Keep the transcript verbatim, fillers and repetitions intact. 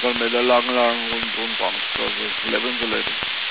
Weil wir da lang, lang und, und Angst. Also, lebensverletzt.